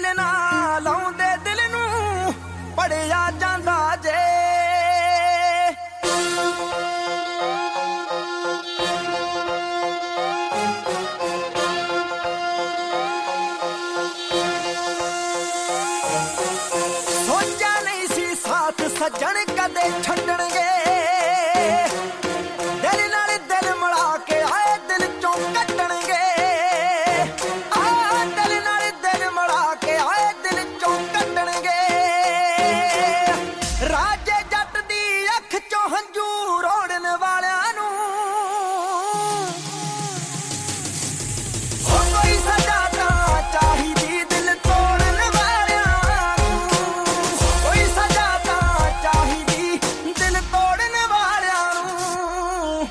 ਨਾ ਲਾਉਂਦੇ ਦਿਲ ਨੂੰ ਪੜਿਆ ਜਾਂਦਾ ਜੇ। ਸੋਚਿਆ ਨਹੀਂ ਸੀ ਸਾਥ ਸੱਜਣ ਕਦੇ ਛੱਡਣਗੇ, ਦਿਲ ਨਾਲ ਦਿਲ ਮਿਲਾ ਕੇ ਆਏ ਦਿਲ ਚੋਂ ਕੱਢਣਗੇ। ਦਿਲ ਨਾਲ ਦਿਲ ਮਿਲਾ ਕੇ ਆਏ ਦਿਲ ਚੋਂ ਕੱਢਣਗੇ। ਰਾਜੇ ਜੱਟ ਦੀ ਅੱਖ ਚੋਂ ਹੰਝੂ ਰੋੜਨ ਵਾਲਿਆਂ ਨੂੰ ਕੋਈ ਸਜ਼ਾ ਤਾਂ ਚਾਹੀਦੀ ਦਿਲ ਤੋੜਨ ਵਾਲਿਆਂ ਨੂੰ। ਕੋਈ ਸਜ਼ਾ ਤਾਂ ਚਾਹੀਦੀ ਦਿਲ ਤੋੜਨ ਵਾਲਿਆਂ ਨੂੰ।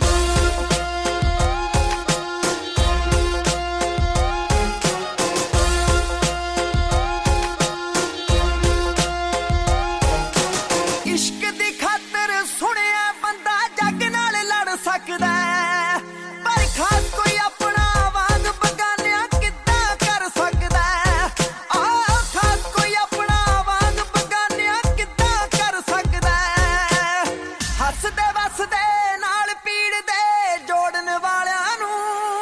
ਇਸ਼ਕ ਦੀ ਖਾਤਰ ਸੁਣਿਆ ਬੰਦਾ ਜੱਗ ਨਾਲ ਲੜ ਸਕਦਾ, ਪਰ ਖਾਸ ਕੋਈ ਆਪਣਾ ਵਾਂਗ ਬਗਾਨਿਆਂ ਕਿੱਦਾਂ ਕਰ ਸਕਦਾ। ਖਾਸ ਕੋਈ ਆਪਣਾ ਵਾਂਗ ਬਗਾਨਿਆਂ ਕਿੱਦਾਂ ਕਰ ਸਕਦਾ। ਹੱਸਦੇ ਵਸਦੇ ਨਾਲ ਪੀੜ ਦੇ ਜੋੜਨ ਵਾਲਿਆਂ ਨੂੰ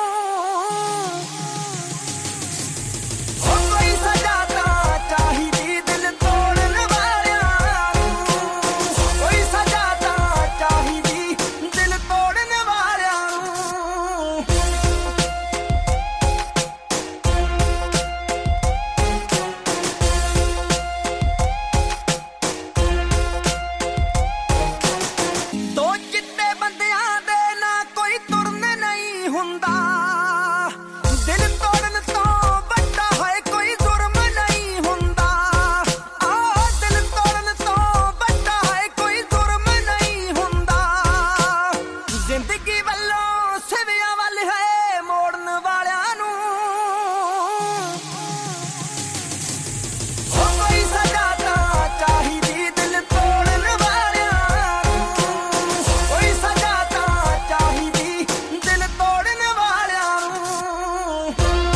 ਕੋਈ ਸਜ਼ਾ ਤਾਂ ਚਾਹੀਦੀ ਦਿਲ ਤੋੜਨ ਵਾਲਿਆਂ ਨੂੰ। ਕੋਈ ਸਜ਼ਾ ਤਾਂ ਚਾਹੀਦੀ ਦਿਲ ਤੋੜਨ ਵਾਲਿਆਂ ਨੂੰ। ਦੋ ਚਿੱਟੇ ਬੰਦਿਆਂ ਦੇ ਨਾ ਕੋਈ ਤੁਰਨ ਨਹੀਂ ਹੁੰਦਾ। ਦਿਲ ਤੋੜਨ ਤੋਂ ਵੱਡਾ ਹੈ ਕੋਈ ਜ਼ੁਰਮ ਨਹੀਂ ਹੁੰਦਾ। ਦਿਲ ਤੋੜਨ ਤੋਂ ਵੱਡਾ ਹੈ ਕੋਈ ਜ਼ੁਰਮ ਨਹੀਂ ਹੁੰਦਾ। ਜ਼ਿੰਦਗੀ ਵੱਲੋਂ ਸਿਵਿਆਂ ਵੱਲ ਹੈ ਮੋੜਨ ਵਾਲਿਆਂ ਨੂੰ ਕੋਈ ਸਜ਼ਾ ਤਾਂ ਚਾਹੀਦੀ ਦਿਲ ਤੋੜਨ ਵਾਲਿਆਂ ਨੂੰ। ਕੋਈ ਸਜ਼ਾ ਤਾਂ ਚਾਹੀਦੀ ਦਿਲ ਤੋੜਨ ਵਾਲਿਆਂ ਨੂੰ।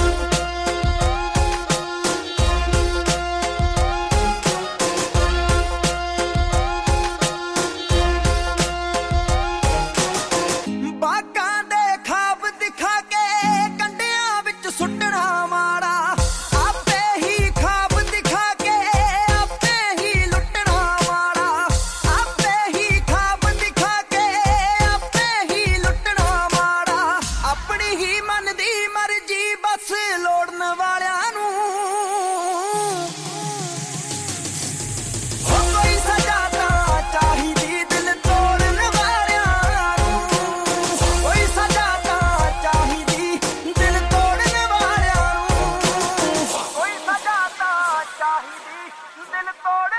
ਬਾਗਾਂ ਦੇ ਖਾਬ ਦਿਖਾ ਕੇ ਕੰਡਿਆਂ ਵਿੱਚ ਸੁੱਟਣਾ ਮਾੜਾ। ਆਪੇ ਹੀ ਖਾਬ ਦਿਖਾ ਕੇ ਆਪੇ ਹੀ ਲੁੱਟਣਾ ਮਾੜਾ। ਆਪੇ ਹੀ ਖਾਬ ਦਿਖਾ ਕੇ ਆਪੇ ਹੀ ਲੁੱਟਣਾ ਮਾੜਾ। ਆਪਣੀ ਹੀ ਮਨ ਦੀ ਮਰਜ਼ੀ ਬਸ ਲੋੜਨ ਵਾਲਿਆਂ ਨੂੰ ਕੋਈ ਸਜ਼ਾ ਤਾਂ ਚਾਹੀਦੀ ਦਿਲ ਤੋੜਨ ਵਾਲਿਆਂ ਨੂੰ। ਕੋਈ ਸਜ਼ਾ ਤਾਂ ਚਾਹੀਦੀ ਦਿਲ ਤੋੜਨ ਵਾਲਿਆਂ ਨੂੰ। ਕੋਈ ਸਜ਼ਾ ਤਾਂ ਚਾਹੀਦੀ ਦਿਲ ਤੋੜਨ